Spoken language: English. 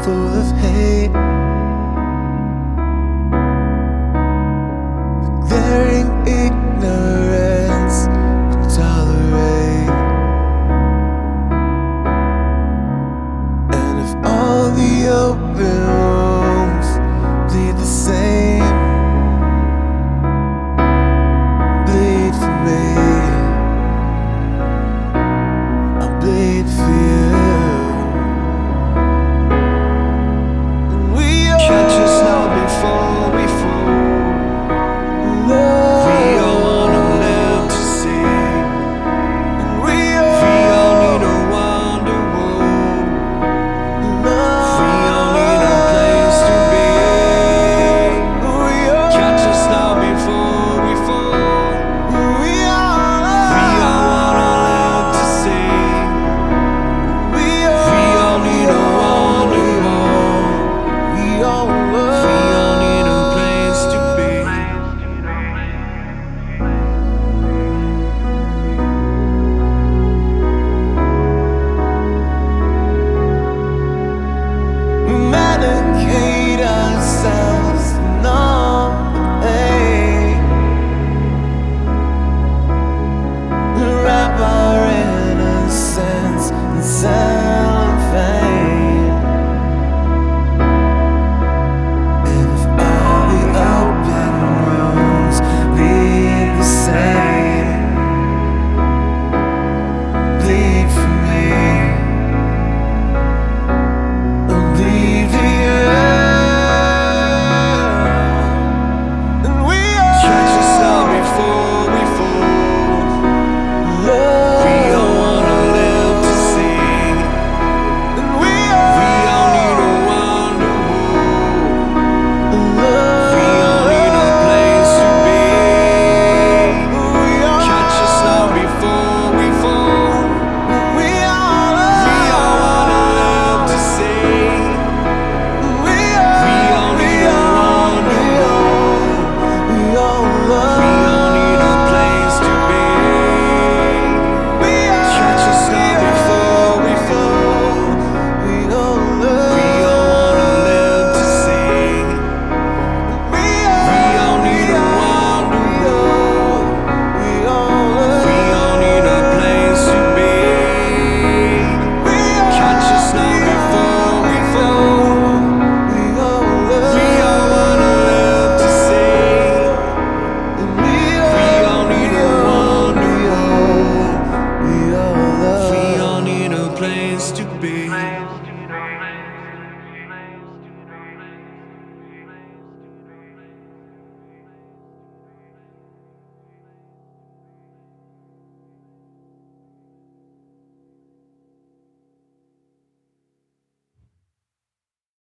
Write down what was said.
full of hate, glaring ignorance to tolerate. And if all the open wounds bleed the same, bleed for me, I'll bleed for you. Catch us now before we fall. We all wanna live to see. We all need a wonderwall. We all need a place to be. Catch us now before we fall. We all wanna live to see. We all need a wonderwall. We all need a place to be. We medicate ourselves to numb the pain. We wrap our innocence in cellophane. And if all the open wounds bleed the same, bleed for me, I'll bleed for you. And we all Catch us now before we fall. love. We all wanna live to see. And We all need a wonderwall. We all need a place to be. Catch us now before we fall. We all wanna live to see. We all need a wonderwall. We all need a place to be. Catch us now before we fall. We all wanna live to see. We all need a wonderwall. We all need a place to be. Catch us now before we fall. We all wanna live to see. We all need a wonderwall. We all need a place to be.